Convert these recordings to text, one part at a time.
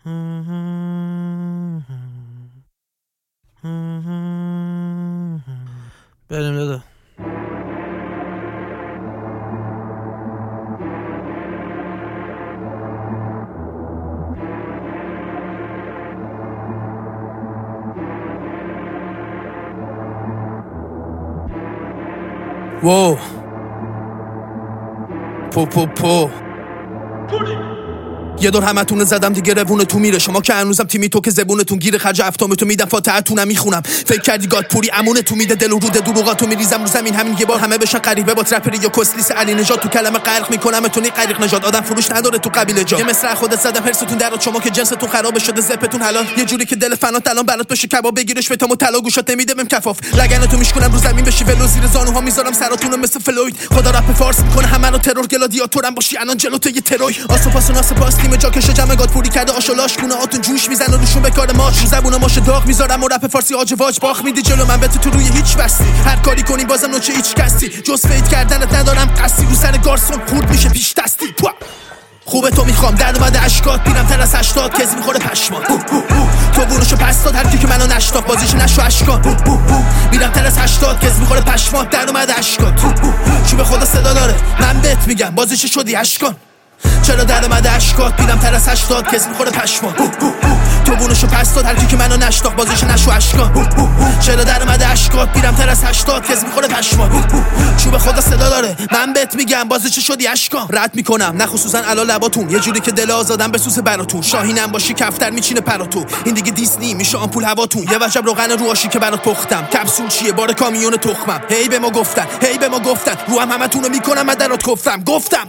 بریم دادا. Wow. Po یه دور همتون زدم دیگه روونه تو میره. شما که هنوزم تیمی تو که زبونتون گیره. خرج افتامتو میدم فاتحتونم میخونم. فکر کردی گاد پوری امونه تو میده. دل و رود دروغاتو میریزم رو زمین. همین یه بار همه بشن غریبه با ترپری یا کسلیس علی نژاد. تو کلمه غرق میکنمتونی غریق نژاد. آدم فروش نداره تو قبیله جا. یه مصرع خودت زدم هرستون درات. شما که جنستون خراب شده زپتون حلال. یه جوری که دل فنات الان برات بشه کباب. بگیرش بتامو طلا گوشات نمیده بهم کفاف. لگنتو میشکنم رو زمین بشی ولو. زیر زانوها میذارم سراتونو مثل فلوید. خدا رپ فارس میکنه همه رو ترور. گلادیاتورم باشی الان جلوت یه تروی. آسپاس تیم جاکش جمع پوری کرده آشولاش گونه آتون جوش میزنه روشون به کار ماش. رو زبون ماشه داغ میذارم و رپ فارسی آج واج باخ میدی جلو من بت تو روی هیچ بستی. هر کاری کنی بازم نوچه هیچ کسی. جز فید کردنت ندارم قصی. رو سر گارسون خورد میشه پیش دستی. خوبه تو میخوام در اومده اشکات. بیرم تر از 80 کز میخوره پشمان. تو بونشو پس داد هر کی که منو نشناخت بازیش نشو اشکان. بیرم تر از 80 کز میخوره پشمان. در اومده اشکات. چوب خدا صدا داره من بهت میگم بازیش شدی اشکان. چرا در اومده اشکات. بیرم تر از 80 کس میخوره پشمان. تو بونشو پس داد هر کی که منو نشناخت بازیش نشو اشکان. چرا در اومده اشکات. بیرم تر از 80 کس میخوره پشمان. چوب خدا صدا داره من بهت میگم بازیش شدی اشکان. رد میکنم نه خصوصا علا لباتون. یه جوری که دل آزادم بسوسه براتون. شاهینم باشی کفتر میچینه پراتو. این دیگه دیسنی میشه آمپول هواتون. یه وجب روغن رو آشی که برات پختم. کپسول چیه بار کامیون تخمم. هی به ما گفتن رو هم همتونو میکنم مدرات گفتم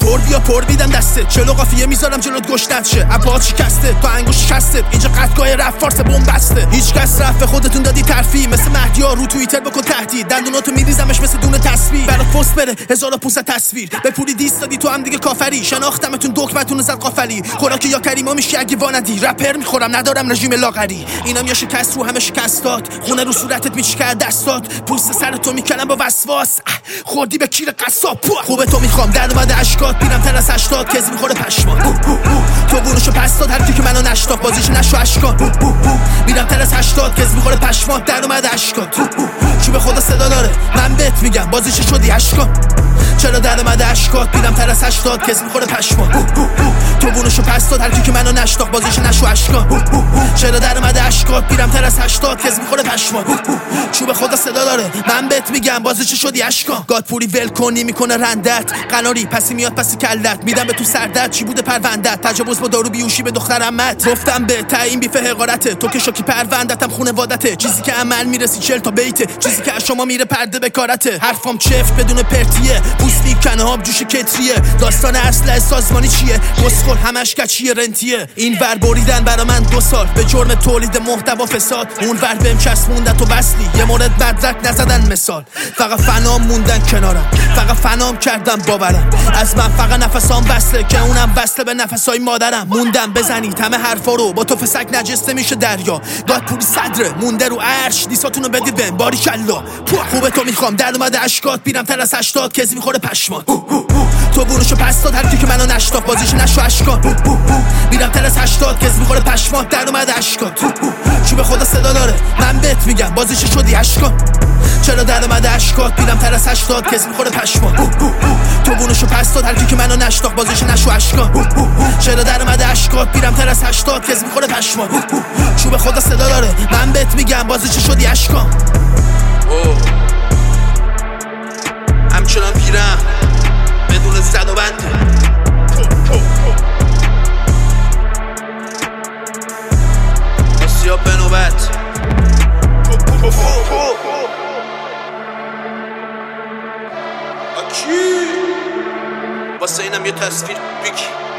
پر میدم دسته. چلو قافیه میذارم جلوت گشتت شه. اپات شکسته تا انگوش شکسته. اینجا قطعگاه رپ فارس بمب بسته. هیچ کس رفت خودتون دادی ترفیع. مثل مهدیا رو توییتر بکن تهدید. دندوناتو میریزمش مثل دونه تسبیح. برات پست بره 1500 تصویر. به پولی دیست دادی تو هم دیگه کافری. شناختمتون دکمتون زد قافلی. خوراکی یا کریما میشی اگه واندی. رپر میخورم ندارم رژیم لاغری. اینم یا شکست رو همه شکستات. خونه رو صورتت میچکه دستات. پوست سرتو میکنم با وسواس. خوردی به کیر قصاب. خوبه تو میخوام در اومده اشکات. بیرم تر از 80 کز میخوره پشمان. تو بونشو پس داد هر کی که منو نشناخت بازیش نشو اشکان. میرم تر از 80 کز میخوره پشمان. در اومده اشکات. چوب خدا صدا داره من بهت میگم بازیش شدی اشکان. چرا در اومده اشکات. بیرم تر از 80 کز میخوره پشمان. تو بونشو پس داد هر کی که منو نشناخت بازیش نشو اشکان. چرا در اومده اشکات. بیرم تر از 80 کز میخوره پشمان. چوب خدا صدا داره من بهت میگم بازیش شدی اشکان. گاد پوری ول کنی میکنه رندت. قناری پسی میاد پسی کلت. میدم به تو سردت چی بوده پروندت. تجاوز با دارو بیوشی به دخترمت. گفتم به تعیین بیف حقارته. تو که شوکی پروندتم خونوادته. چیزی که عمل میرسی 40 تا بیته. چیزی که از شما میره پرده به کارته. حرفام چفت بدون پرتیه. پوستی کنه آب جوش کتریه. داستان اصل سازمانی چیه. گسخل همش کچیه رنتیه. این ور بریدن برا من 2 سال به جرم تولید محتوا فساد. اون ور بهم چسبوندن تو بسلی. یه مورد مدرک نزدن مثال. فقط فنام موندن کنارم. فقط فنام کردم باورم. از من فقط نفسام وصله که اونم وصله به نفسای مادرم. موندم بزنید همه حرفا رو با تو فسک نجسته میشه دریا. گاد پوری صدره مونده رو عرش. دیساتونو بدید بهم باریکلا. خوبه تو میخوام در اومده اشکات. بیرم تر از 80 کز میخوره پشمان. تو بونشو پس داد هر کی که منو نشناخت بازیش نشو اشکان. بیرم تر از 80 کز میخوره پشمان. در اومده اشکات. چوب خدا صدا داره من بهت میگم بازیش شدی اشکان. چرا در اومده اشکات. بیرم تر از 80 کز میخوره پشمان. تو بونشو پس داد هر کی که منو نشناخت بازیش نشو اشکان. چرا در اومده اشکات. بیرم تر از 80 کز میخوره پشمان. چوب خدا صدا داره من بهت میگم بازیش شدی اشکان. همچنان پیرم بدون زد و بنده. آسیاب به نوبت. واسه اینم یه تصویر بگی.